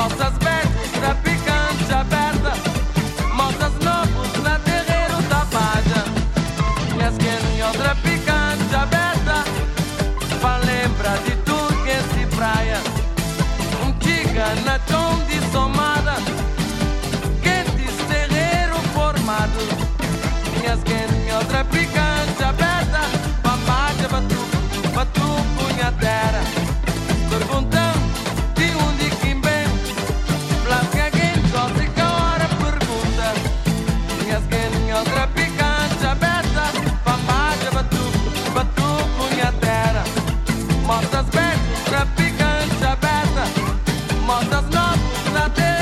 Moças beijos, traficante aberta. Moças novos na terreiro da Baja. Minhas quem outra picante aberta. Pra lembrar de tudo que se praia. Diga na tom de somada. Quentes terreiro formado. Minhas quem outra picante aberta. Pra Baja, batu, punha terra. Perguntando de onde quem vem. Blasca quem gosta que a hora pergunta. Minhas quem outra picante aberta. Pra Baja, batu, punha terra. Moças beijos, traficante aberta. Moças novos na terra.